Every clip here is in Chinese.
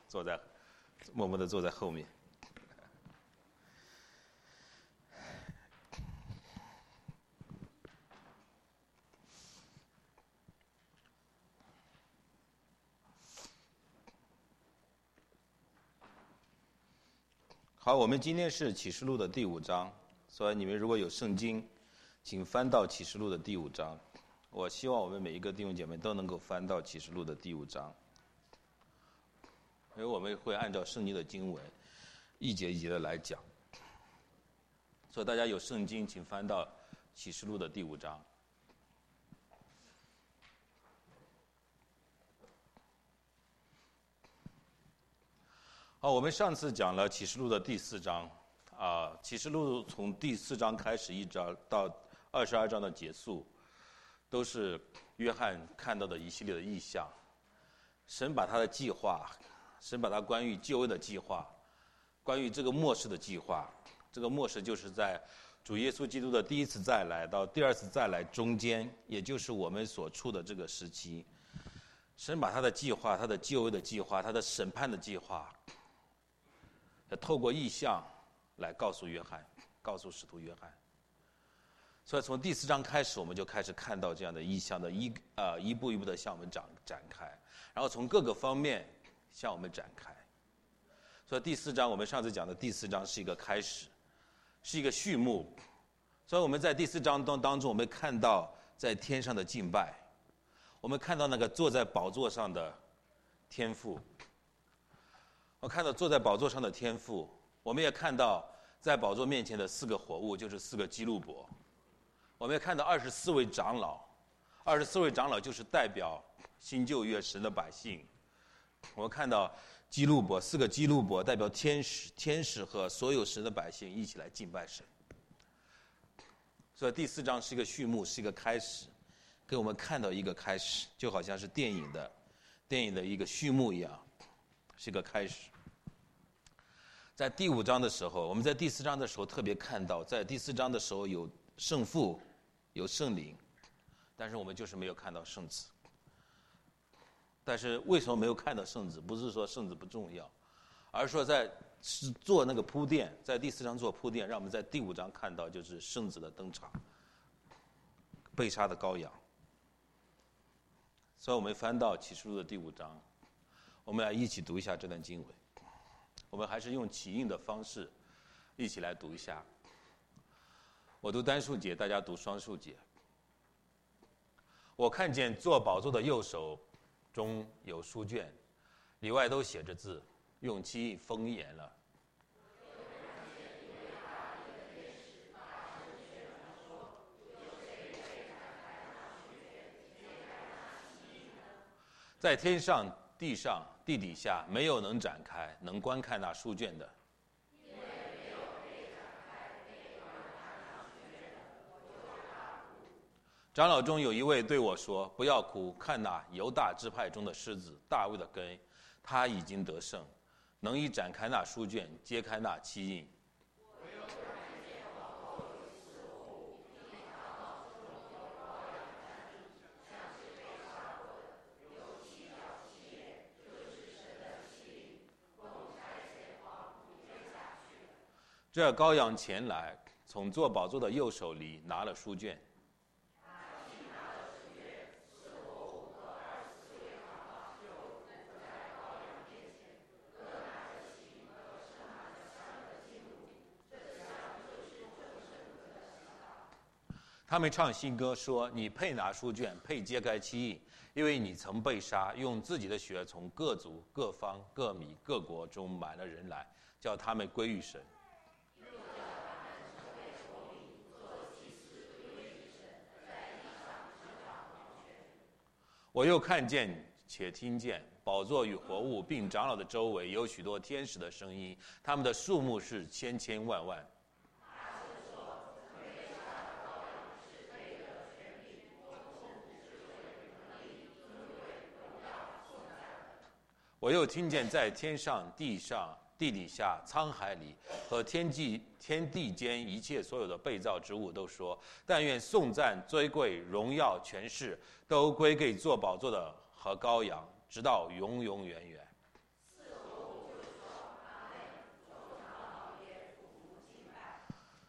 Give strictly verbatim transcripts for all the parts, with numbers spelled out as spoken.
坐在默默地坐在后面。好，我们今天是启示录的第五章，所以你们如果有圣经，请翻到启示录的第五章。我希望我们每一个弟兄姐妹都能够翻到启示录的第五章，因为我们会按照圣经的经文一节一节的来讲。所以大家有圣经，请翻到启示录的第五章。好，我们上次讲了启示录的第四章，啊，启示录从第四章开始一直到二十二章的结束，都是约翰看到的一系列的异象。神把他的计划，神把他关于救恩的计划，关于这个末世的计划，这个末世就是在主耶稣基督的第一次再来到第二次再来中间，也就是我们所处的这个时期。神把他的计划，他的救恩的计划，他的审判的计划，透过异象来告诉约翰，告诉使徒约翰。所以从第四章开始，我们就开始看到这样的异象的一呃一步一步的向我们展展开，然后从各个方面向我们展开。所以第四章我们上次讲的第四章是一个开始，是一个序幕。所以我们在第四章当当中，我们看到在天上的敬拜，我们看到那个坐在宝座上的天父。我看到坐在宝座上的天父，我们也看到在宝座面前的四个活物，就是四个基路伯。我们也看到二十四位长老，二十四位长老就是代表新旧约神的百姓。我们看到基路伯，四个基路伯代表天使，天使和所有神的百姓一起来敬拜神。所以第四章是一个序幕，是一个开始，给我们看到一个开始，就好像是电影的电影的一个序幕一样，是一个开始。在第五章的时候，我们在第四章的时候特别看到，在第四章的时候有圣父，有圣灵，但是我们就是没有看到圣子。但是为什么没有看到圣子？不是说圣子不重要，而是说在是做那个铺垫，在第四章做铺垫，让我们在第五章看到就是圣子的登场，被杀的羔羊。所以我们翻到启示录的第五章，我们来一起读一下这段经文。我们还是用起印的方式一起来读一下。我读单数节，大家读双数节。我看见坐宝座的右手中有书卷，里外都写着字，用漆封严了。在天上、地上、地底下，没有能展开、能观看那书卷的。长老中有一位对我说：“不要哭，看那犹大支派中的狮子大卫的根，他已经得胜，能以展开那书卷，揭开那七印。”这羔羊前来，从坐宝座的右手里拿了书卷。他们唱新歌说：“你配拿书卷，配揭开七印，因为你曾被杀，用自己的血从各族、各方、各民、各国中买了人来，叫他们归于神。”我又看见且听见宝座与活物并长老的周围有许多天使的声音，他们的数目是千千万万。我又听见在天上、地上、地底下、沧海里和天际、天地间一切所有的被造之物都说：“但愿颂赞、尊贵、荣耀、权势都归给坐宝座的和羔羊，直到永永远远。”四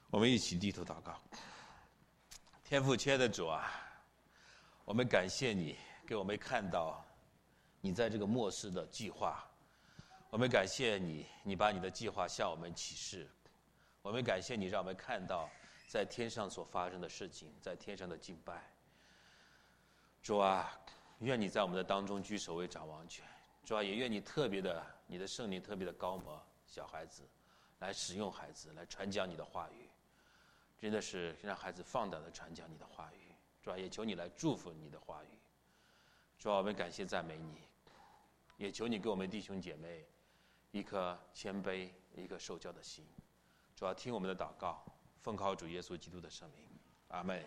我们一起低头祷告。天父亲爱的主啊，我们感谢你给我们看到你在这个末世的计划，我们感谢你，你把你的计划向我们启示，我们感谢你让我们看到在天上所发生的事情，在天上的敬拜。主啊，愿你在我们的当中居首位掌王权。主啊，也愿你特别的，你的圣灵特别的高摩小孩子，来使用孩子，来传讲你的话语，真的是让孩子放胆的传讲你的话语。主啊，也求你来祝福你的话语。主啊，我们感谢赞美你，也求你给我们弟兄姐妹一颗谦卑、一个受教的心。主啊，听我们的祷告，奉靠主耶稣基督的圣名，阿们。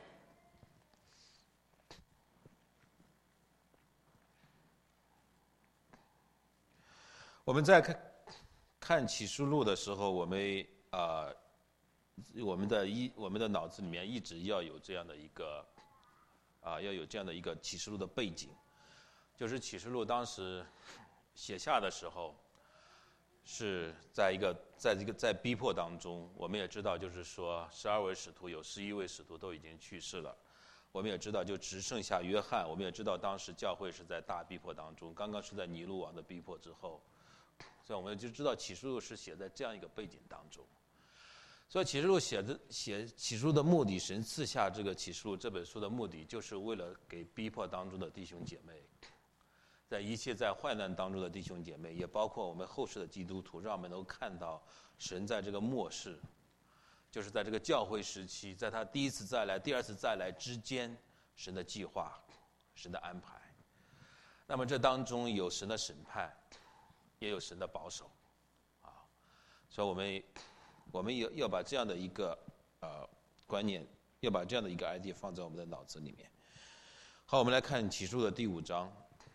我们在看看启示录的时候，我们啊、呃，我们的一我们的脑子里面一直要有这样的一个啊、呃，要有这样的一个启示录的背景，就是启示录当时写下的时候，是在一个在这个在逼迫当中。我们也知道，就是说十二位使徒有十一位使徒都已经去世了，我们也知道就只剩下约翰。我们也知道当时教会是在大逼迫当中，刚刚是在尼禄王的逼迫之后。所以我们就知道启示录是写在这样一个背景当中。所以启示录写的写启示录的目的，神赐下这个启示录这本书的目的，就是为了给逼迫当中的弟兄姐妹，在一切在患难当中的弟兄姐妹，也包括我们后世的基督徒，让我们能够看到神在这个末世，就是在这个教会时期，在他第一次再来、第二次再来之间，神的计划、神的安排。那么这当中有神的审判，也有神的保守，啊，所以我们我们要要把这样的一个呃观念，要把这样的一个 idea 放在我们的脑子里面。好，我们来看启示录的第五章。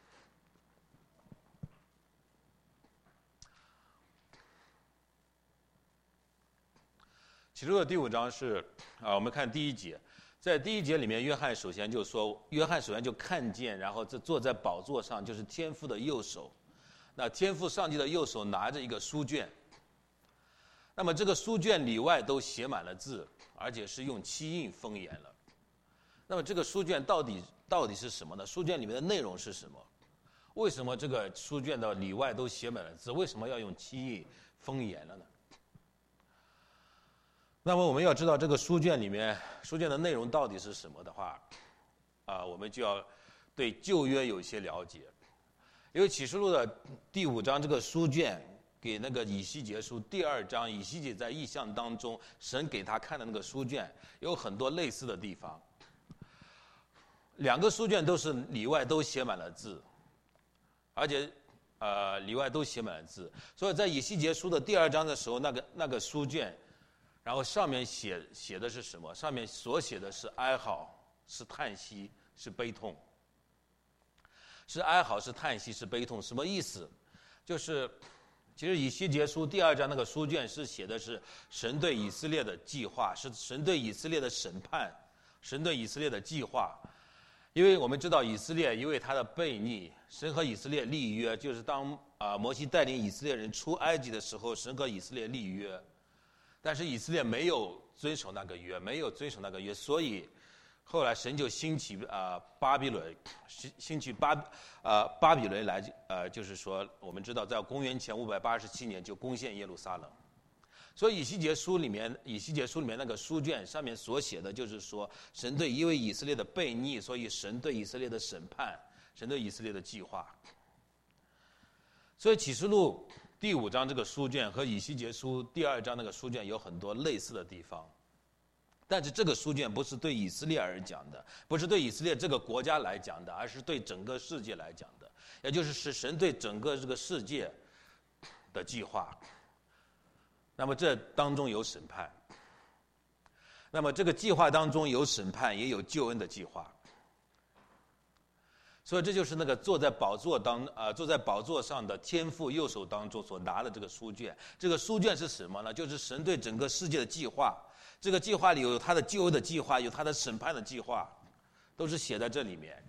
启示录的第五章是啊，我们看第一节，在第一节里面，约翰首先就说，约翰首先就看见，然后这坐在宝座上就是天父的右手。那天父上帝的右手拿着一个书卷，那么这个书卷里外都写满了字，而且是用漆印封严了。那么这个书卷到底到底是什么呢？书卷里面的内容是什么？为什么这个书卷的里外都写满了字？为什么要用漆印封严了呢？那么我们要知道这个书卷里面书卷的内容到底是什么的话，啊，我们就要对旧约有一些了解。因为启示录的第五章这个书卷给那个以西结书第二章，以西结在异象当中神给他看的那个书卷有很多类似的地方，两个书卷都是里外都写满了字，而且呃里外都写满了字，所以在以西结书的第二章的时候，那个那个书卷，然后上面写写的是什么？上面所写的是哀嚎，是叹息，是悲痛。是哀嚎，是叹息，是悲痛。什么意思？就是其实以西结书第二章那个书卷是写的是神对以色列的计划，是神对以色列的审判，神对以色列的计划。因为我们知道以色列因为他的悖逆，神和以色列立约，就是当啊、呃、摩西带领以色列人出埃及的时候，神和以色列立约，但是以色列没有遵守那个约，没有遵守那个约，所以后来神就兴起啊、呃、巴比伦，兴起巴呃巴比伦来呃就是说我们知道在公元前五百八十七年就攻陷耶路撒冷，所以以西结书里面以西结书里面那个书卷上面所写的就是说神对因为以色列的悖逆，所以神对以色列的审判，神对以色列的计划。所以启示录第五章这个书卷和以西结书第二章那个书卷有很多类似的地方。但是这个书卷不是对以色列而讲的，不是对以色列这个国家来讲的，而是对整个世界来讲的，也就是是神对整个这个世界的计划。那么这当中有审判，那么这个计划当中有审判，也有救恩的计划。所以这就是那个坐在宝座当啊、呃、坐在宝座上的天父右手当中所拿的这个书卷。这个书卷是什么呢？就是神对整个世界的计划。这个计划里有他的救恩的计划，有他的审判的计划，都是写在这里面，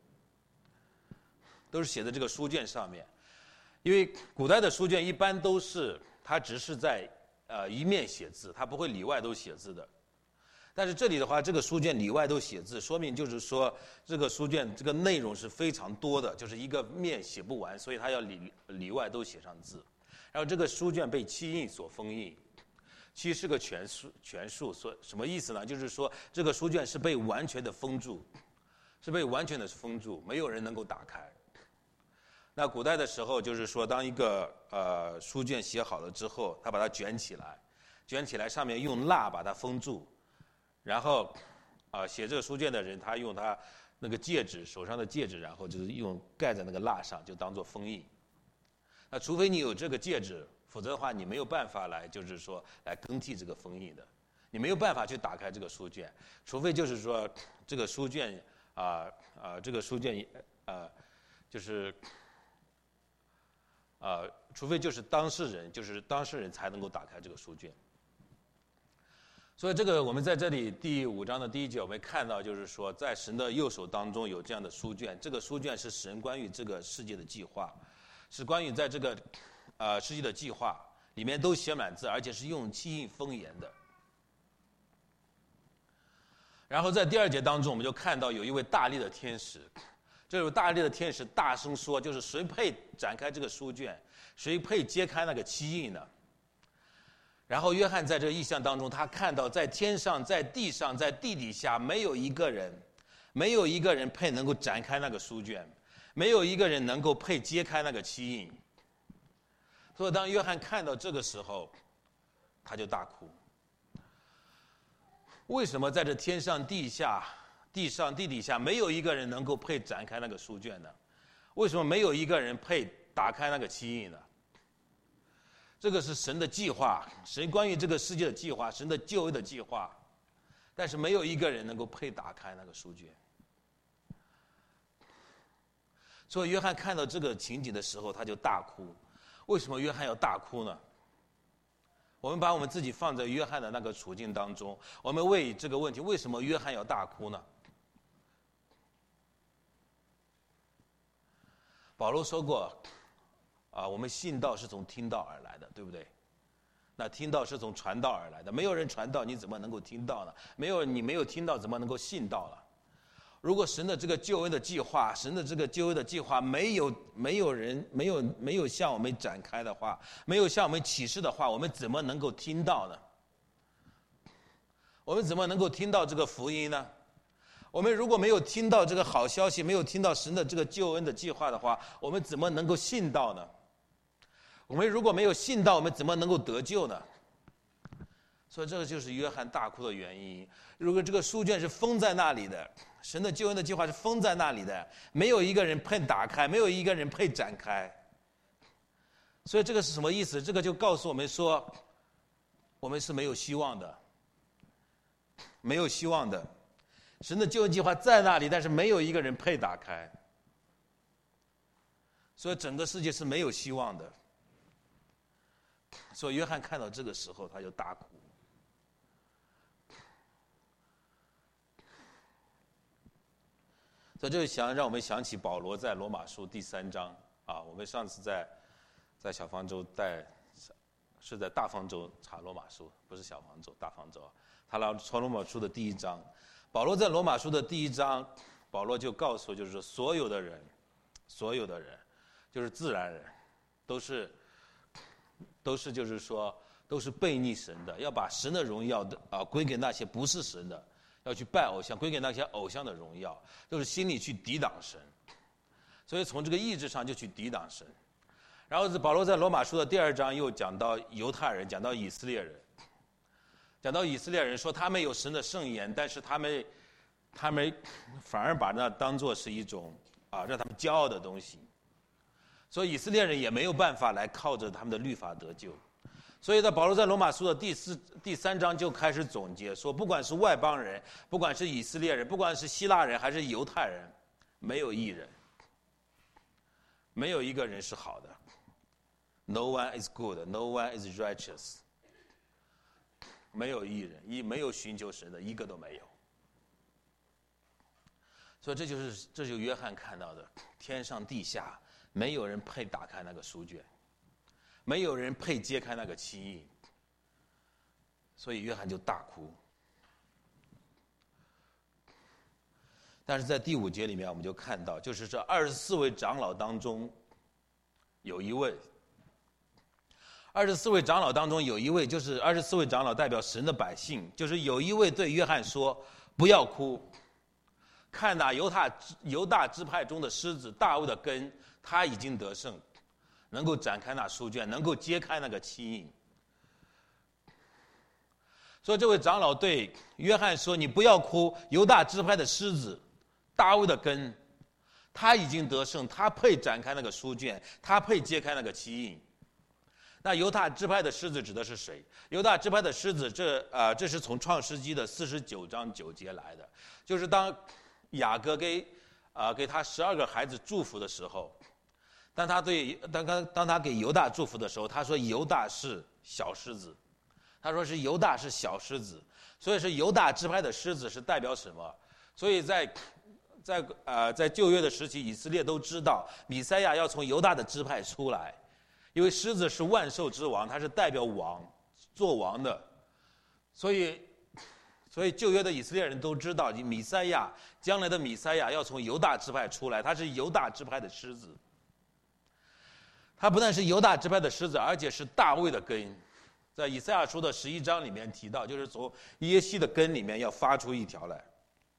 都是写在这个书卷上面。因为古代的书卷一般都是它只是在呃一面写字，它不会里外都写字的。但是这里的话，这个书卷里外都写字，说明就是说这个书卷这个内容是非常多的，就是一个面写不完，所以它要里里外都写上字。然后这个书卷被漆印所封印，漆是个全数，全数，所什么意思呢？就是说这个书卷是被完全的封住，是被完全的封住，没有人能够打开。那古代的时候，就是说当一个呃书卷写好了之后，他把它卷起来，卷起来上面用蜡把它封住。然后，啊、呃，写这个书卷的人，他用他那个戒指，手上的戒指，然后就是用盖在那个蜡上，就当做封印。那除非你有这个戒指，否则的话，你没有办法来，就是说来更替这个封印的，你没有办法去打开这个书卷，除非就是说这个书卷啊啊、呃呃，这个书卷啊、呃，就是啊、呃，除非就是当事人，就是当事人才能够打开这个书卷。所以这个我们在这里第五章的第一节，我们看到就是说，在神的右手当中有这样的书卷，这个书卷是神关于这个世界的计划，是关于在这个呃世界的计划里面都写满字，而且是用漆印封严的。然后在第二节当中，我们就看到有一位大力的天使，这位大力的天使大声说，就是谁配展开这个书卷，谁配揭开那个漆印呢？然后约翰在这个异象当中，他看到在天上、在地上、在地底下，没有一个人，没有一个人配能够展开那个书卷，没有一个人能够配揭开那个漆印。所以当约翰看到这个时候，他就大哭。为什么在这天上、地下、地上、地底下，没有一个人能够配展开那个书卷呢？为什么没有一个人配打开那个漆印呢？这个是神的计划，神关于这个世界的计划，神的救恩的计划，但是没有一个人能够配打开那个书卷。所以约翰看到这个情景的时候，他就大哭。为什么约翰要大哭呢？我们把我们自己放在约翰的那个处境当中，我们为这个问题，为什么约翰要大哭呢？保罗说过，啊，我们信道是从听道而来的，对不对？那听道是从传道而来的，没有人传道，你怎么能够听到呢？没有你没有听到，怎么能够信道了？如果神的这个救恩的计划，神的这个救恩的计划没有没有人没有没有向我们展开的话，没有向我们启示的话，我们怎么能够听到呢？我们怎么能够听到这个福音呢？我们如果没有听到这个好消息，没有听到神的这个救恩的计划的话，我们怎么能够信道呢？我们如果没有信道，我们怎么能够得救呢？所以这个就是约翰大哭的原因。如果这个书卷是封在那里的，神的救恩的计划是封在那里的，没有一个人配打开，没有一个人配展开。所以这个是什么意思？这个就告诉我们说，我们是没有希望的，没有希望的。神的救恩计划在那里，但是没有一个人配打开，所以整个世界是没有希望的。所以约翰看到这个时候，他就大哭。所以这就想让我们想起保罗在罗马书第三章啊，我们上次在在小方舟在是在大方舟查罗马书，不是小方舟，大方舟。他来查罗马书的第一章，保罗在罗马书的第一章，保罗就告诉，就是说所有的人，所有的人，就是自然人，都是都是就是说都是悖逆神的，要把神的荣耀的啊归给那些不是神的。要去拜偶像，归给那些偶像的荣耀，就是心里去抵挡神，所以从这个意志上就去抵挡神。然后保罗在罗马书的第二章又讲到犹太人，讲到以色列人，讲到以色列人说他们有神的圣言，但是他们他们反而把那当作是一种啊让他们骄傲的东西，所以以色列人也没有办法来靠着他们的律法得救。所以在保罗在罗马书的第四、第三章就开始总结说，不管是外邦人，不管是以色列人，不管是希腊人还是犹太人，没有一人，没有一个人是好的。No one is good, no one is righteous。没有一人，一没有寻求神的，一个都没有。所以这就是这就是约翰看到的，天上地下没有人配打开那个书卷。没有人配揭开那个漆印， 所以约翰就大哭。但是在第五节里面，我们就看到，就是这二十四位长老当中，有一位，二十四位长老当中有一位，就是二十四位长老代表神的百姓，就是有一位对约翰说：“不要哭，看哪，犹大犹大支派中的狮子大卫的根，他已经得胜，能够展开那书卷，能够揭开那个七印。”所以这位长老对约翰说：“你不要哭，犹大支派的狮子大卫的根，他已经得胜，他配展开那个书卷，他配揭开那个七印。”那犹大支派的狮子指的是谁？犹大支派的狮子，这啊、呃，这是从创世纪的四十九章九节来的，就是当雅各给啊、呃、给他十二个孩子祝福的时候，当他对当当当他给犹大祝福的时候，他说犹大是小狮子，他说是犹大是小狮子，所以是犹大支派的狮子是代表什么？所以在在呃在旧约的时期，以色列都知道弥赛亚要从犹大的支派出来。因为狮子是万兽之王，它是代表王，做王的，所以，所以旧约的以色列人都知道，弥赛亚将来的弥赛亚要从犹大支派出来，他是犹大支派的狮子。他不但是犹大支派的狮子，而且是大卫的根。在以赛亚书的十一章里面提到，就是从耶西的根里面要发出一条来。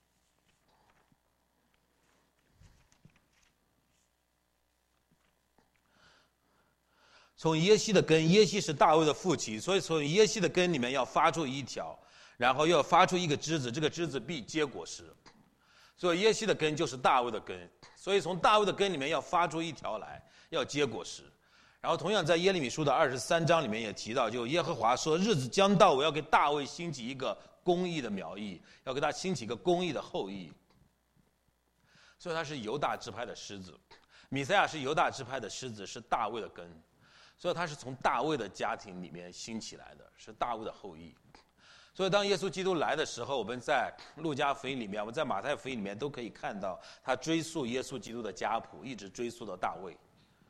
从耶西的根，耶西是大卫的父亲，所以从耶西的根里面要发出一条，然后要发出一个枝子，这个枝子必结果实。所以耶西的根就是大卫的根，所以从大卫的根里面要发出一条来，要结果实。然后同样在耶利米书的二十三章里面也提到，就耶和华说，日子将到，我要给大卫兴起一个公义的苗裔，要给他兴起一个公义的后裔。所以他是犹大支派的狮子，弥赛亚是犹大支派的狮子，是大卫的根。所以他是从大卫的家庭里面兴起来的，是大卫的后裔。所以当耶稣基督来的时候，我们在路加福音里面，我们在马太福音里面都可以看到他追溯耶稣基督的家谱，一直追溯到大卫。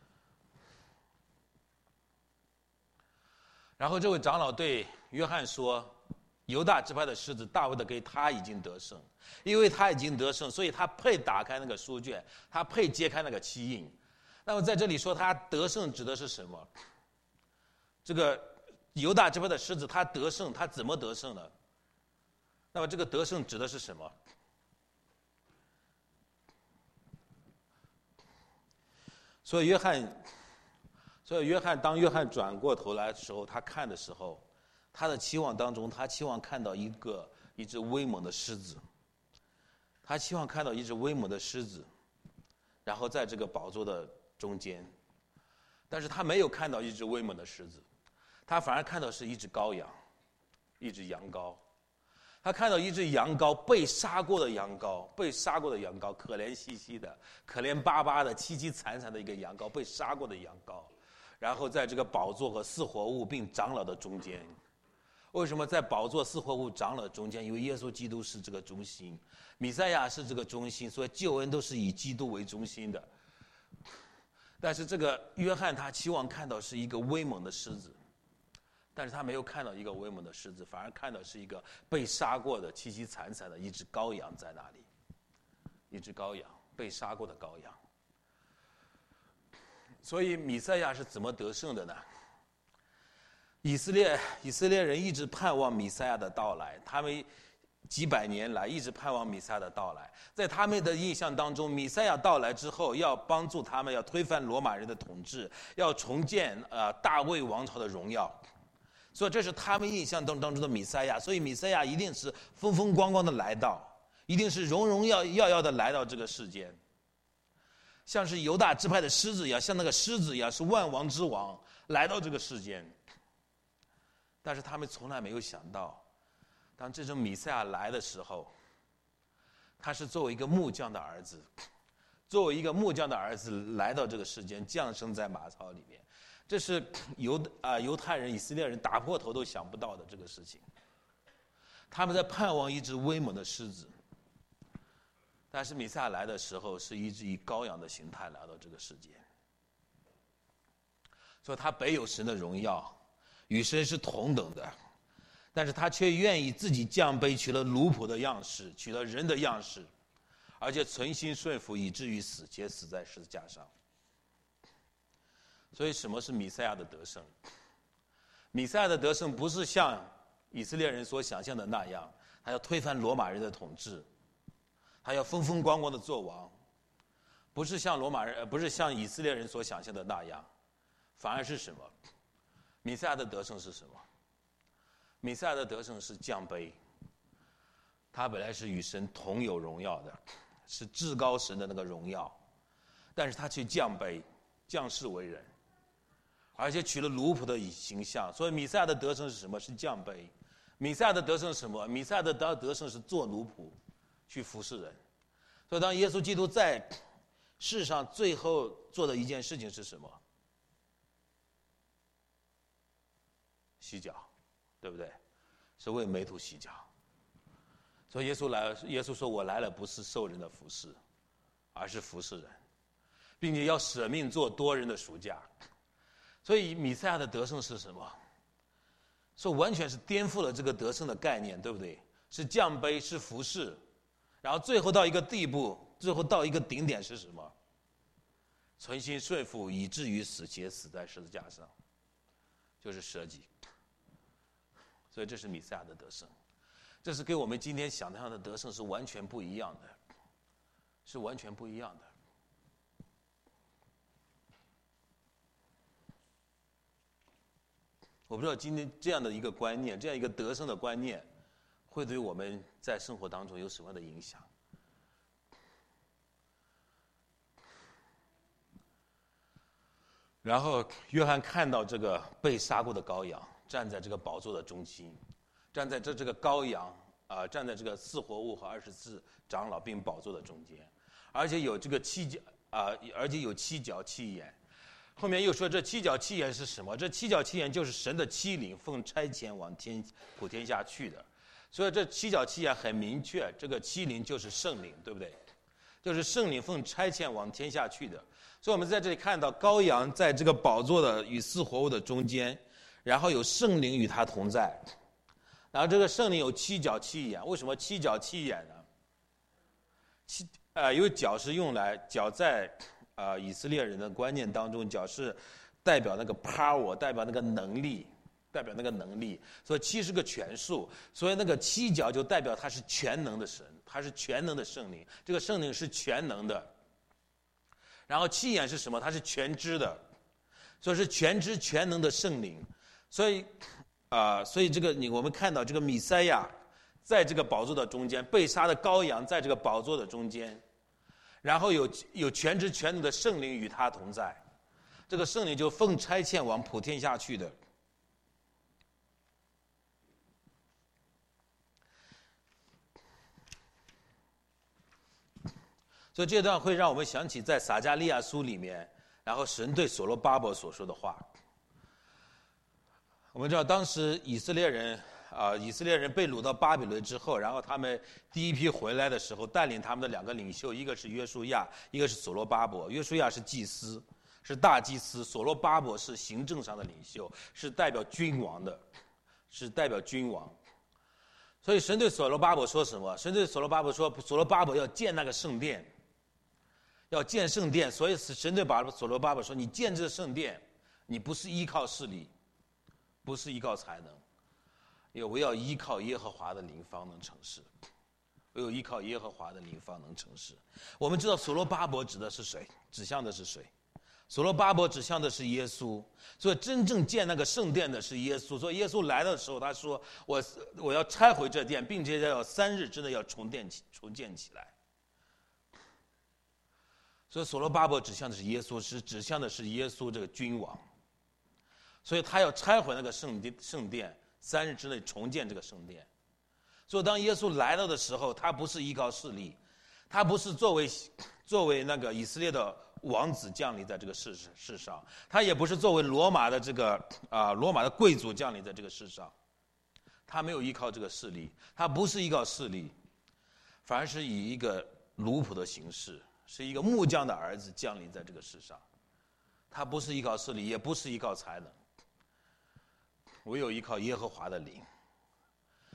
然后这位长老对约翰说，犹大支派的狮子大卫的根，他已经得胜，因为他已经得胜，所以他配打开那个书卷，他配揭开那个七印。那么在这里说他得胜指的是什么？这个犹大支派的狮子他得胜，他怎么得胜呢？那么这个得胜指的是什么？所以约翰，所以约翰当约翰转过头来的时候，他看的时候，他的期望当中，他期望看到一个一只威猛的狮子，他期望看到一只威猛的狮子，然后在这个宝座的中间，但是他没有看到一只威猛的狮子，他反而看到是一只羔羊，一只羊羔。他看到一只羊羔，被杀过的羊羔，被杀过的羊羔，可怜兮兮的，可怜巴巴的，凄凄惨惨的一个羊羔，被杀过的羊羔。然后在这个宝座和四活物并长老的中间，为什么在宝座、四活物、长老中间？因为耶稣基督是这个中心，弥赛亚是这个中心，所以救恩都是以基督为中心的。但是这个约翰他期望看到是一个威猛的狮子，但是他没有看到一个威猛的狮子，反而看到是一个被杀过的凄凄惨惨的一只羔羊在那里，一只羔羊，被杀过的羔羊。所以弥赛亚是怎么得胜的呢？以色列以色列人一直盼望弥赛亚的到来，他们几百年来一直盼望弥赛亚的到来，在他们的印象当中，弥赛亚到来之后要帮助他们，要推翻罗马人的统治，要重建呃大卫王朝的荣耀，所以这是他们印象当中的弥赛亚。所以弥赛亚一定是风风光光的来到，一定是荣荣耀耀耀的来到这个世间，像是犹大支派的狮子一样，像那个狮子一样，是万王之王来到这个世间。但是他们从来没有想到，当这种弥赛亚来的时候，他是作为一个木匠的儿子，作为一个木匠的儿子来到这个世间，降生在马槽里面，这是犹啊、呃、犹太人、以色列人打破头都想不到的这个事情。他们在盼望一只威猛的狮子，但是弥赛亚来的时候，是一只以羔羊的形态来到这个世界，所以他本有神的荣耀，与神是同等的。 但是他却愿意自己降卑，取了奴仆的样式，取了人的样式，而且存心顺服，以至于死，且死在十字架上。所以什么是弥赛亚的得胜？弥赛亚的得胜不是像以色列人所想象的那样，他要推翻罗马人的统治，他要风风光光的做王，不是像罗马人，不是像以色列人所想象的那样，反而是什么？弥赛亚的得胜是什么？弥赛亚的得胜是降卑，他本来是与神同有荣耀的，是至高神的那个荣耀，但是他却降卑，降世为人，而且取了奴仆的形象。所以弥赛亚的得胜是什么？是降卑。弥赛亚的得胜是什么？弥赛亚的得得胜是做奴仆，去服侍人。所以当耶稣基督在世上最后做的一件事情是什么？洗脚，对不对？是为门徒洗脚。所以耶稣来，耶稣说：“我来了，不是受人的服侍，而是服侍人，并且要舍命做多人的赎价。”所以弥赛亚的得胜是什么？是完全是颠覆了这个得胜的概念，对不对？是降卑，是服侍，然后最后到一个地步，最后到一个顶点是什么？存心顺服，以至于死，且死在十字架上，就是舍己。所以这是弥赛亚的得胜，这是跟我们今天想象的得胜是完全不一样的，是完全不一样的。我不知道今天这样的一个观念，这样一个得胜的观念，会对我们在生活当中有什么样的影响？然后约翰看到这个被杀过的羔羊站在这个宝座的中心，站在这这个羔羊啊、呃，站在这个四活物和二十四长老并宝座的中间，而且有这个七角啊、呃，而且有七角七眼。后面又说这七角七眼是什么？这七角七眼就是神的七灵奉差遣往天普天下去的。所以这七角七眼很明确，这个七灵就是圣灵，对不对？就是圣灵奉差遣往天下去的。所以我们在这里看到羔羊在这个宝座的与四活物的中间，然后有圣灵与他同在，然后这个圣灵有七角七眼。为什么七角七眼呢？七呃，因为角是用来角在啊、呃、以色列人的观念当中，角是代表那个 power， 代表那个能力，代表那个能力。所以七是个权数，所以那个七角就代表他是全能的神，他是全能的圣灵。这个圣灵是全能的。然后七眼是什么？它是全知的，所以是全知全能的圣灵。所以啊、呃，所以这个你我们看到这个弥赛亚在这个宝座的中间，被杀的羔羊在这个宝座的中间，然后有有全知全能的圣灵与他同在，这个圣灵就奉差遣往普天下去的。所以这段会让我们想起在撒迦利亚书里面，然后神对所罗巴伯所说的话。我们知道当时以色列人啊、呃，以色列人被掳到巴比伦之后，然后他们第一批回来的时候，带领他们的两个领袖，一个是约书亚，一个是所罗巴伯。约书亚是祭司，是大祭司；所罗巴伯是行政上的领袖，是代表君王的，是代表君王。所以神对所罗巴伯说什么？神对所罗巴伯说，所罗巴伯要建那个圣殿。要建圣殿，所以神对所罗巴伯说：“你建这圣殿，你不是依靠势力，不是依靠才能，因为我要依靠耶和华的灵方能成事。我有依靠耶和华的灵方能成事。”我们知道所罗巴伯指的是谁？指向的是谁？所罗巴伯指向的是耶稣。所以真正建那个圣殿的是耶稣。所以耶稣来的时候，他说：“我我要拆毁这殿，并且要三日之内要重建起重建起来。”所以所罗巴伯指向的是耶稣，是指向的是耶稣这个君王，所以他要拆毁那个圣殿，圣殿三日之内重建这个圣殿。所以当耶稣来到的时候，他不是依靠势力，他不是作为作为那个以色列的王子降临在这个世世上，他也不是作为罗马的这个啊、呃、罗马的贵族降临在这个世上，他没有依靠这个势力，他不是依靠势力，反而是以一个奴仆的形式。是一个木匠的儿子降临在这个世上，他不是依靠势力，也不是依靠才能，唯有依靠耶和华的灵，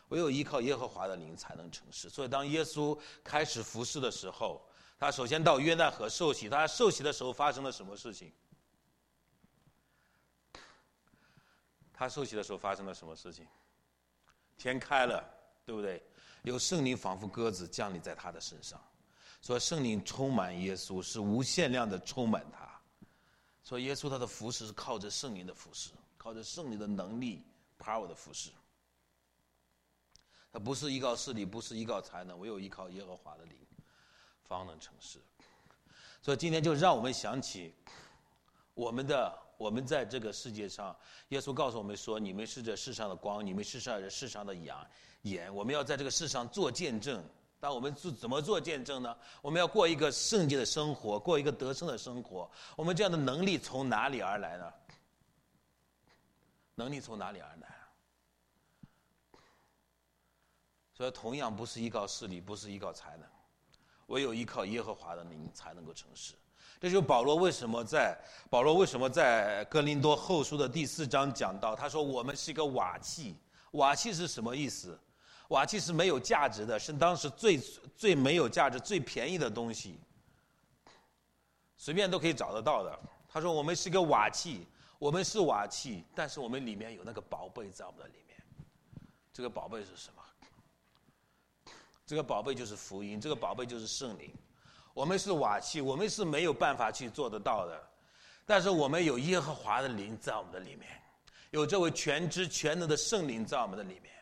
唯有依靠耶和华的灵才能成事。所以当耶稣开始服事的时候，他首先到约旦河受洗。他受洗的时候发生了什么事情？他受洗的时候发生了什么事情？天开了，对不对？有圣灵仿佛鸽子降临在他的身上，所以圣灵充满耶稣，是无限量的充满他。所以耶稣他的服事是靠着圣灵的服事，靠着圣灵的能力 power 的服事。他不是依靠势力，不是依靠才能，唯有依靠耶和华的灵方能成事。所以今天就让我们想起我们的我们在这个世界上，耶稣告诉我们说，你们是这世上的光，你们是这世上的盐，我们要在这个世上做见证。但我们怎么做见证呢？我们要过一个圣洁的生活，过一个得胜的生活。我们这样的能力从哪里而来呢？能力从哪里而来？所以同样不是依靠势力，不是依靠才能，唯有依靠耶和华的灵才能够成事。这就是保罗为什么在保罗为什么在哥林多后书的第四章讲到，他说我们是一个瓦器。瓦器是什么意思？瓦器是没有价值的，是当时最最没有价值、最便宜的东西，随便都可以找得到的。他说我们是一个瓦器，我们是瓦器，但是我们里面有那个宝贝在我们的里面。这个宝贝是什么？这个宝贝就是福音，这个宝贝就是圣灵。我们是瓦器，我们是没有办法去做得到的，但是我们有耶和华的灵在我们的里面，有这位全知全能的圣灵在我们的里面。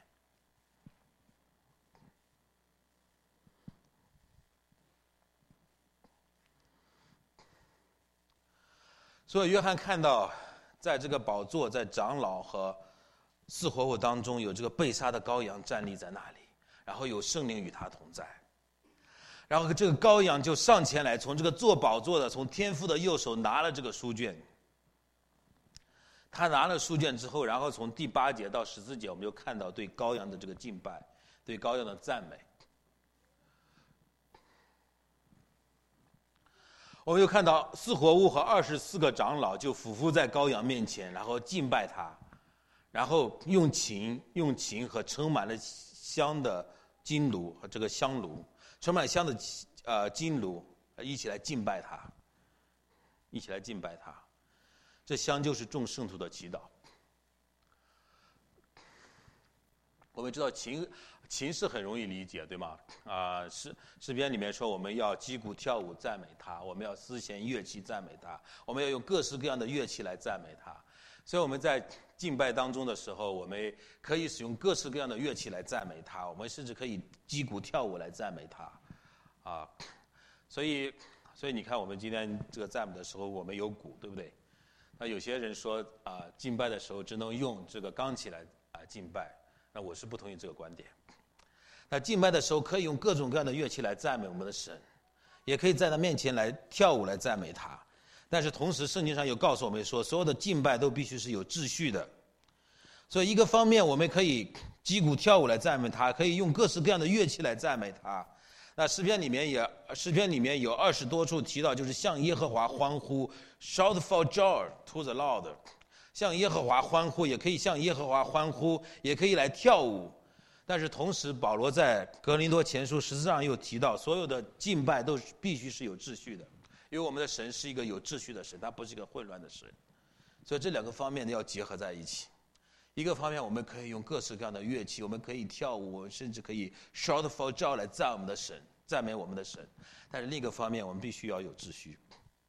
所以约翰看到在这个宝座，在长老和四活物当中有这个被杀的羔羊站立在那里，然后有圣灵与他同在，然后这个羔羊就上前来，从这个坐宝座的从天父的右手拿了这个书卷。他拿了书卷之后，然后从第八节到十四节我们就看到对羔羊的这个敬拜，对羔羊的赞美。我们又看到四活物和二十四个长老就俯伏在羔羊面前，然后敬拜他，然后用琴用琴和充满了香的金炉和这个香炉，充满香的呃金炉一起来敬拜他，一起来敬拜他。这香就是众圣徒的祈祷。我们知道琴琴是很容易理解，对吗？啊、呃，诗诗篇里面说我们要击鼓跳舞赞美他，我们要丝弦乐器赞美他，我们要用各式各样的乐器来赞美他。所以我们在敬拜当中的时候，我们可以使用各式各样的乐器来赞美他，我们甚至可以击鼓跳舞来赞美他，啊，所以所以你看我们今天这个赞美的时候，我们有鼓，对不对？那有些人说啊，敬拜的时候只能用这个钢琴来啊敬拜，那我是不同意这个观点。那敬拜的时候可以用各种各样的乐器来赞美我们的神，也可以在他面前来跳舞来赞美他。但是同时圣经上有告诉我们说，所有的敬拜都必须是有秩序的。所以一个方面我们可以击鼓跳舞来赞美他，可以用各式各样的乐器来赞美他。那诗篇里面也诗篇里面有二十多处提到，就是向耶和华欢呼 ，shout for joy to the Lord， 向耶和华欢呼，也可以向耶和华欢呼，也可以来跳舞。但是同时保罗在格林多前书十四章又提到，所有的敬拜都必须是有秩序的，因为我们的神是一个有秩序的神，他不是一个混乱的神。所以这两个方面要结合在一起。一个方面我们可以用各式各样的乐器，我们可以跳舞，我们甚至可以 shout for joy 来赞我们的神，赞美我们的神。但是另一个方面我们必须要有秩序。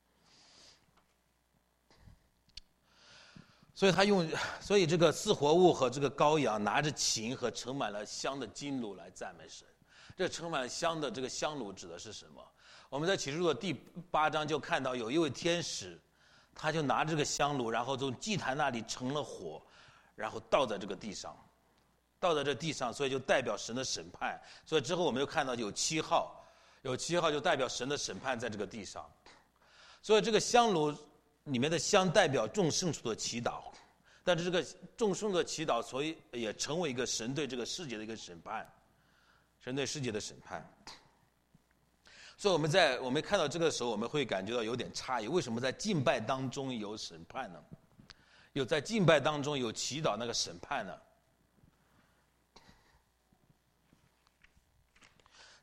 所以他用，所以这个四活物和这个羔羊拿着琴和盛满了香的金炉来赞美神。这盛满了香的这个香炉指的是什么？我们在启示录的第八章就看到有一位天使，他就拿这个香炉，然后从祭坛那里盛了火，然后倒在这个地上，倒在这地上，所以就代表神的审判。所以之后我们又看到有七号，有七号就代表神的审判在这个地上。所以这个香炉里面的香代表众圣徒的祈祷，但是这个众圣徒的祈祷，所以也成为一个神对这个世界的一个审判，神对世界的审判。所以我们在我们看到这个时候，我们会感觉到有点诧异，为什么在敬拜当中有审判呢？有在敬拜当中有祈祷那个审判呢？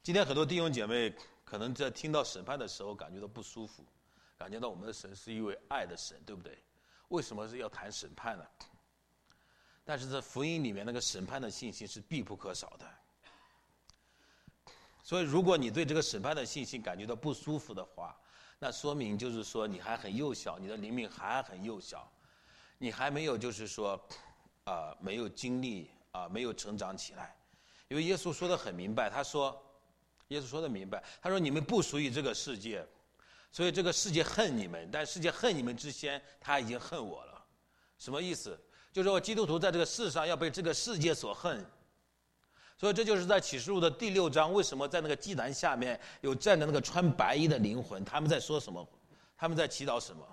今天很多弟兄姐妹可能在听到审判的时候感觉到不舒服，感觉到我们的神是一位爱的神，对不对？为什么是要谈审判呢？但是在福音里面那个审判的信息是必不可少的。所以如果你对这个审判的信息感觉到不舒服的话，那说明就是说你还很幼小，你的灵命还很幼小，你还没有就是说啊、呃、没有经历啊、呃、没有成长起来。因为耶稣说得很明白，他说耶稣说得明白，他说你们不属于这个世界，所以这个世界恨你们，但世界恨你们之前他已经恨我了。什么意思？就是说基督徒在这个世上要被这个世界所恨。所以这就是在启示录的第六章，为什么在那个祭坛下面有站着那个穿白衣的灵魂，他们在说什么？他们在祈祷什么？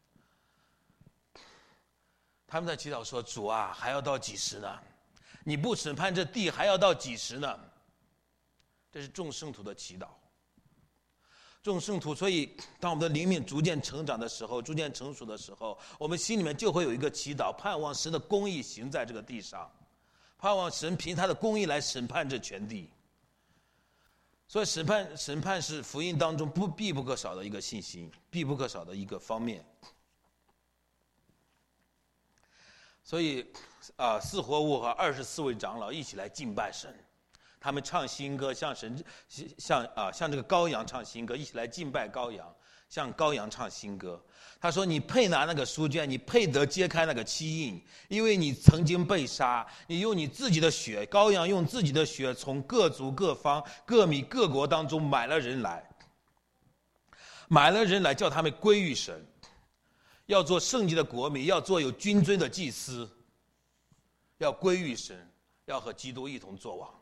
他们在祈祷说，主啊，还要到几时呢？你不审判这地还要到几时呢？这是众圣徒的祈祷。众圣徒，所以当我们的灵命逐渐成长的时候，逐渐成熟的时候，我们心里面就会有一个祈祷，盼望神的公义行在这个地上，盼望神凭他的公义来审判这全地。所以审判审判是福音当中不必不可少的一个信息，必不可少的一个方面。所以啊，四活物和二十四位长老一起来敬拜神，他们唱新歌，向神向啊向这个羔羊唱新歌，一起来敬拜羔羊，向羔羊唱新歌。他说：“你配拿那个书卷，你配得揭开那个七印，因为你曾经被杀，你用你自己的血，羔羊用自己的血，从各族各方各民各国当中买了人来，买了人来，叫他们归于神。”要做圣洁的国民，要做有君尊的祭司，要归于神，要和基督一同作王。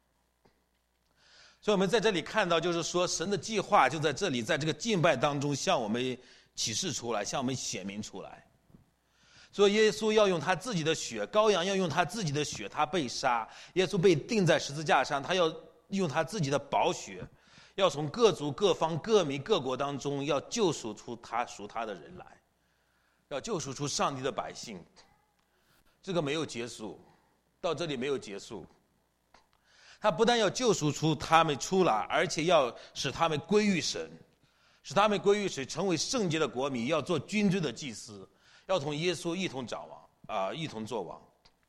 所以我们在这里看到，就是说神的计划就在这里，在这个敬拜当中向我们启示出来，向我们显明出来。所以耶稣要用他自己的血，羔羊要用他自己的血，他被杀，耶稣被钉在十字架上，他要用他自己的宝血，要从各族各方各民各国当中要救赎出他属他的人来，要救赎出上帝的百姓。这个没有结束，到这里没有结束。他不但要救赎出他们出来，而且要使他们归于神，使他们归于神，成为圣洁的国民，要做君尊的祭司，要同耶稣一同掌王啊、呃，一同作王。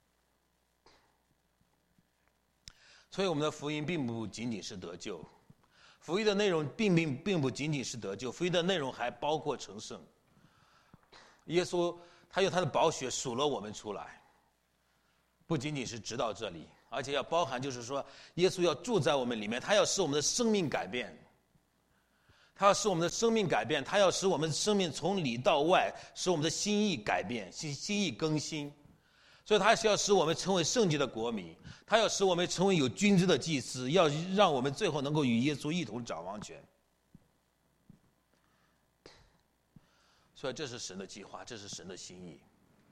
所以我们的福音并不仅仅是得救，福音的内容并并并不仅仅是得救，福音的内容还包括成圣。耶稣他用他的宝血赎了我们出来，不仅仅是直到这里，而且要包含就是说耶稣要住在我们里面，他要使我们的生命改变，他要使我们的生命改变，他要使我们的生命从里到外，使我们的心意改变，心心意更新。所以他是要使我们成为圣洁的国民，他要使我们成为有君尊的祭司，要让我们最后能够与耶稣一同掌王权。所以这是神的计划，这是神的心意。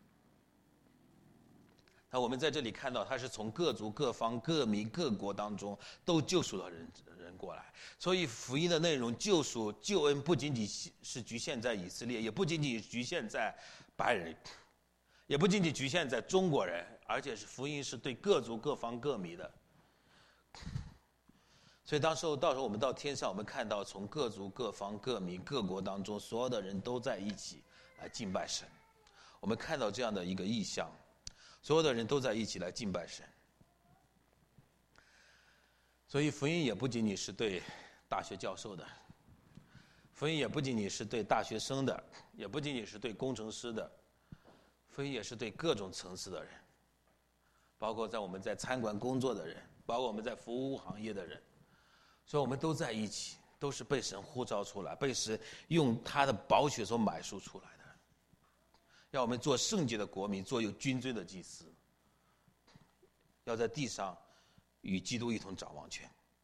那我们在这里看到，他是从各族各方各民各国当中都救赎了人人过来。所以福音的内容，救赎救恩不仅仅是局限在以色列，也不仅仅局限在白人，也不仅仅局限在中国人，而且是福音是对各族各方各民的。所以当时候到时候我们到天上，我们看到从各族各方各民各国当中所有的人都在一起来敬拜神。我们看到这样的一个意象，所有的人都在一起来敬拜神。所以福音也不仅仅是对大学教授的，福音也不仅仅是对大学生的，也不仅仅是对工程师的，福音也是对各种层次的人，包括在我们在餐馆工作的人，包括我们在服务行业的人。所以我们都在一起，都是被神呼召出来，被神用他的宝血所买赎出来的，要我们做圣洁的国民，做有君尊的祭司，要在地上与基督一同掌王权。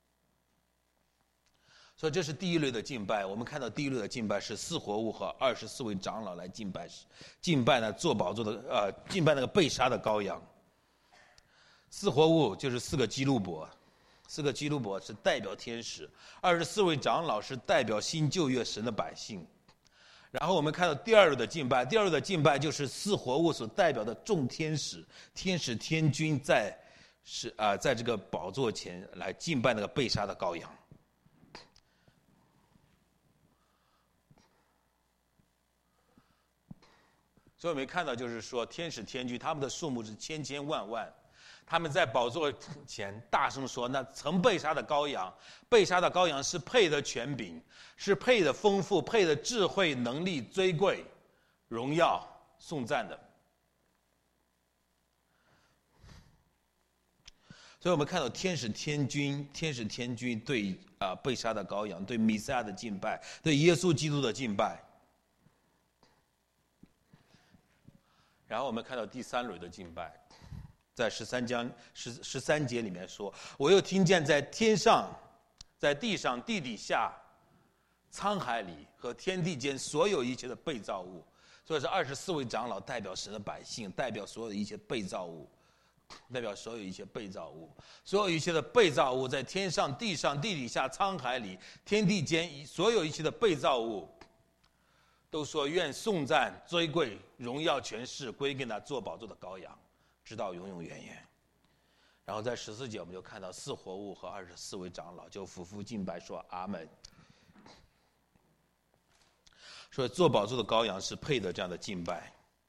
所以这是第一类的敬拜。我们看到第一类的敬拜是四活物和二十四位长老来敬拜，敬拜呢坐宝座的呃，敬拜那个被杀的羔羊。四活物就是四个基路伯。四个基路伯是代表天使，二十四位长老是代表新旧约神的百姓。然后我们看到第二类的敬拜，第二类的敬拜就是四活物所代表的众天使，天使天君在是啊、呃，在这个宝座前来敬拜那个被杀的羔羊。所以我们看到，就是说天使天军他们的数目是千千万万，他们在宝座前大声说：“那曾被杀的羔羊，被杀的羔羊是配得权柄，是配得丰富，配得智慧、能力、尊贵、荣耀、颂赞的。”所以我们看到天使天军，天使天军对啊、呃、被杀的羔羊，对弥赛亚的敬拜，对耶稣基督的敬拜。然后我们看到第三轮的敬拜，在十三章十十三节里面说：“我又听见在天上、在地上、地底下、沧海里和天地间所有一切的被造物。”所以是二十四位长老代表神的百姓，代表所有的一切被造物。代表所有一切被造物，所有一切的被造物，在天上、地上、地底下、沧海里、天地间，所有一切的被造物，都说愿颂赞、尊贵、荣耀、权势归给那坐宝座的羔羊，直到永永远远。然后在十四节，我们就看到四活物和二十四位长老就俯伏敬拜说：“阿门。”所以坐宝座的羔羊是配得这样的敬拜。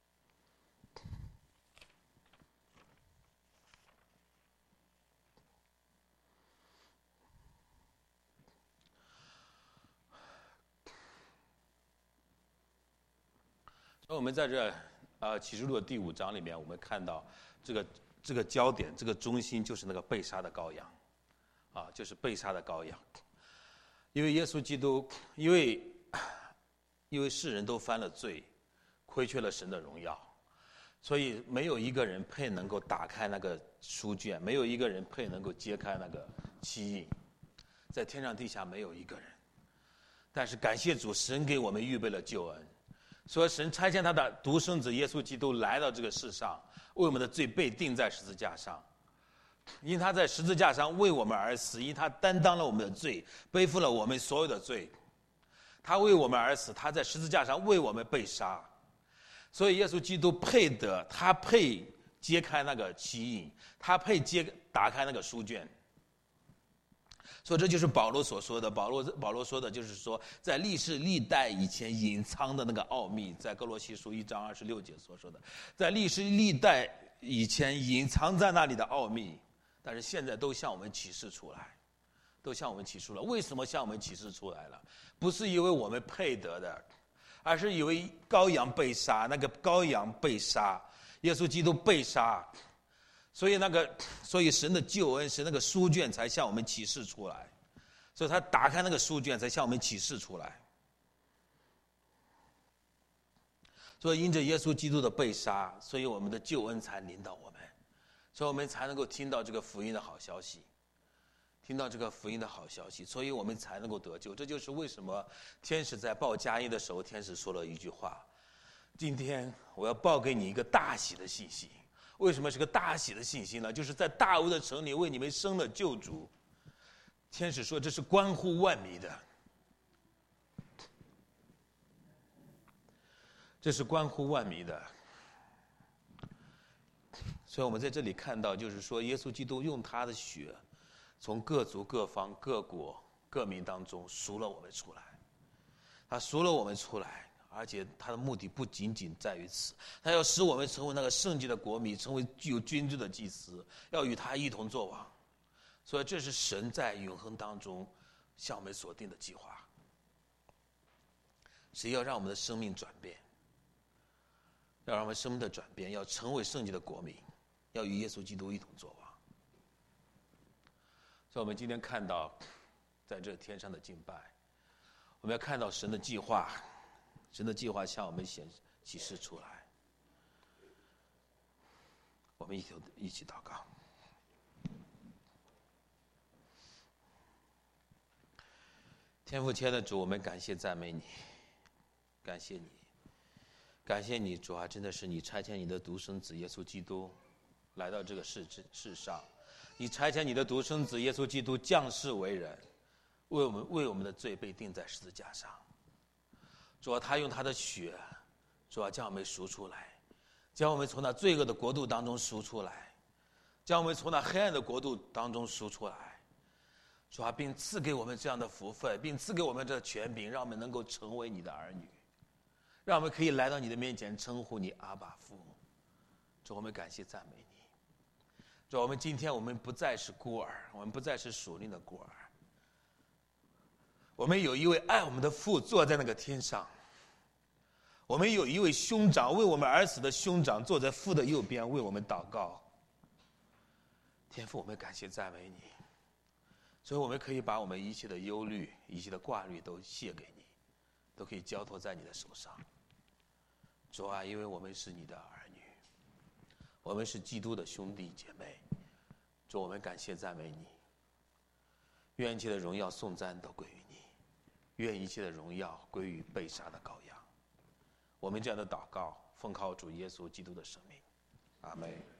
所以我们在这呃启示录的第五章里面，我们看到这个这个焦点，这个中心就是那个被杀的羔羊，啊，就是被杀的羔羊。因为耶稣基督，因为因为世人都犯了罪，亏缺了神的荣耀，所以没有一个人配能够打开那个书卷，没有一个人配能够揭开那个七印，在天上地下没有一个人。但是感谢主，神给我们预备了救恩。所以神差遣他的独生子耶稣基督来到这个世上，为我们的罪被钉在十字架上，因他在十字架上为我们而死，因他担当了我们的罪，背负了我们所有的罪，他为我们而死，他在十字架上为我们被杀。所以耶稣基督配得，他配揭开那个七印，他配揭打开那个书卷。所以这就是保罗所说的，保罗保罗说的就是说，在历世历代以前隐藏的那个奥秘，在哥罗西书一章二十六节所说的，在历世历代以前隐藏在那里的奥秘，但是现在都向我们启示出来，都向我们启示了。为什么向我们启示出来了？不是因为我们配得的，而是因为羔羊被杀，那个羔羊被杀，耶稣基督被杀。所以那个，所以神的救恩是那个书卷才向我们启示出来，所以他打开那个书卷才向我们启示出来。所以因着耶稣基督的被杀，所以我们的救恩才临到我们，所以我们才能够听到这个福音的好消息，听到这个福音的好消息，所以我们才能够得救。这就是为什么天使在报佳音的时候，天使说了一句话：“今天我要报给你一个大喜的信息。”为什么是个大喜的信息呢？就是在大卫的城里为你们生了救主。天使说这是关乎万民的，这是关乎万民的。所以我们在这里看到，就是说耶稣基督用他的血，从各族各方各国各民当中赎了我们出来，他赎了我们出来。而且他的目的不仅仅在于此，他要使我们成为那个圣洁的国民，成为具有君尊的祭司，要与他一同作王。所以这是神在永恒当中向我们所定的计划。谁要让我们的生命转变，要让我们生命的转变，要成为圣洁的国民，要与耶稣基督一同作王。所以我们今天看到在这天上的敬拜，我们要看到神的计划，神的计划向我们显启示出来。我们一起一起祷告。天父亲爱的主，我们感谢赞美你，感谢你，感谢你，主啊，真的是你差遣你的独生子耶稣基督来到这个世世上，你差遣你的独生子耶稣基督降世为人，为我们为我们的罪被钉在十字架上。主啊，他用他的血，主啊，将我们赎出来，将我们从那罪恶的国度当中赎出来。 将我们从那黑暗的国度当中赎出来，主啊，并赐给我们这样的福分，并赐给我们这权柄，让我们能够成为你的儿女，让我们可以来到你的面前称呼你阿爸父。主，我们感谢赞美你。主，我们今天我们不再是孤儿，我们不再是属灵的孤儿，我们有一位爱我们的父坐在那个天上，我们有一位兄长为我们而死的兄长坐在父的右边为我们祷告。天父，我们感谢赞美你，所以我们可以把我们一切的忧虑一切的挂虑都卸给你，都可以交托在你的手上。主啊，因为我们是你的儿女，我们是基督的兄弟姐妹。主，我们感谢赞美你，愿一切的荣耀颂赞都归于你，愿一切的荣耀归于被杀的羔羊。我们这样的祷告奉靠主耶稣基督的生命，阿们。